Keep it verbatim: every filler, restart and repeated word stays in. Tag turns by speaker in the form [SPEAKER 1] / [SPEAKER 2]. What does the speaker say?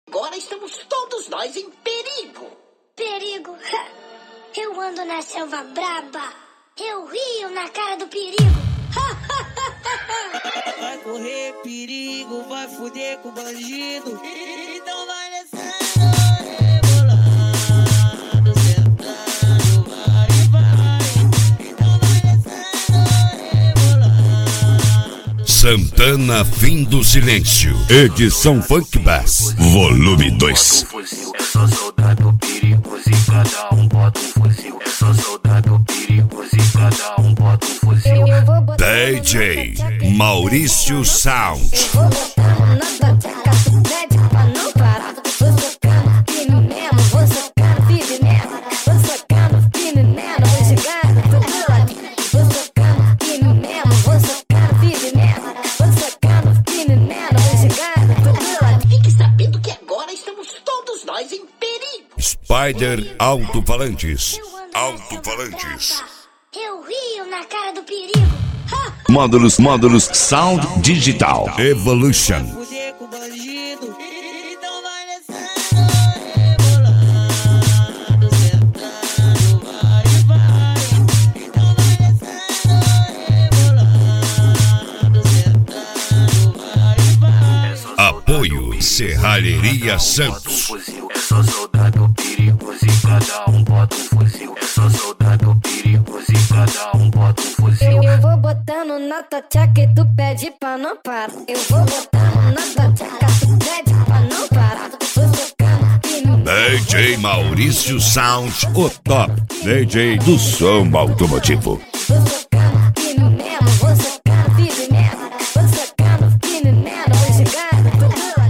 [SPEAKER 1] Agora estamos todos nós em perigo.
[SPEAKER 2] Perigo? Eu ando na selva braba. Eu rio na cara do perigo.
[SPEAKER 3] Vai correr perigo, vai fuder com bandido. Então vai descendo, rebolando, sentando, vai, vai. Então vai descendo, rebolando.
[SPEAKER 4] Santana, Fim do Silêncio. Edição Funk Bass, volume dois.
[SPEAKER 5] É só soldado perigoso e cada um bota um fuzil. É só soldado perigoso e cada um bota um fuzil.
[SPEAKER 4] D J Maurício Sound.
[SPEAKER 2] Eu vou botando na tua tcheca, tu pede pra não parar. Vou socando firme mesmo, vou socando firme mesmo. Vou socando firme mesmo, vou chegar no teu lado. Vou socando firme mesmo, vou socando firme mesmo. Vou socando firme mesmo, vou chegar no teu lado.
[SPEAKER 1] Fique sabendo que agora estamos todos nós em perigo.
[SPEAKER 4] Spider Alto-Falantes. Alto-Falantes.
[SPEAKER 2] Eu rio na cara do perigo.
[SPEAKER 6] Módulos, módulos, Sound Digital.
[SPEAKER 4] Evolution.
[SPEAKER 3] Fuder com bandido. Então vai descendo, rebolando, sentando, vai, vai. Então vai descendo, rebolando, sentando, vai, vai.
[SPEAKER 4] Apoio Serralheria Santos.
[SPEAKER 5] É só soldado perigoso e cada um bota um fuzil. É só soldado perigoso e cada um bota um fuzil.
[SPEAKER 2] Eu vou botando na tua tcheca e tu pede pra não parar. Eu vou botando na tua tcheca, tu pede pra não parar. Vou socando firme.
[SPEAKER 4] D J Maurício Sound, o top D J do som automotivo.